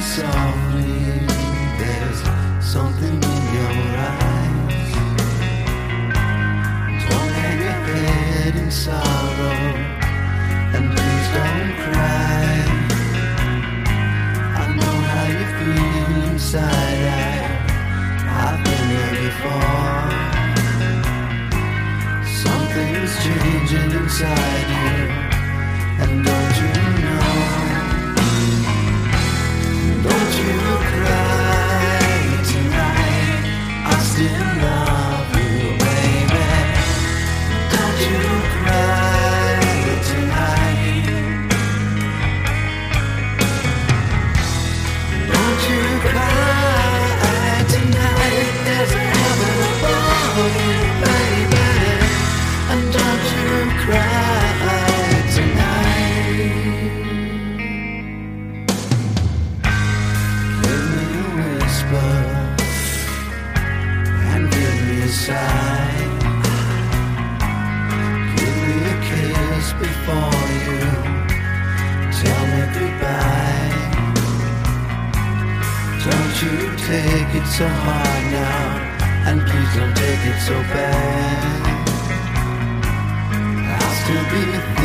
softly. There's something in your eyes. Don't hang your head in sorrow, and please don't cry. I know how you feel inside. I've been there before. Something's changing inside you, and don't you know? Don't you cry tonight, I still love you, baby. Don't you cry tonight. Don't you cry tonight. There's a heaven above you, baby. And don't you cry tonight. Give me a whisper and give me a sigh. Give me a kiss before you tell me goodbye. Don't you take it so hard now, and please don't take it so bad. I'll still be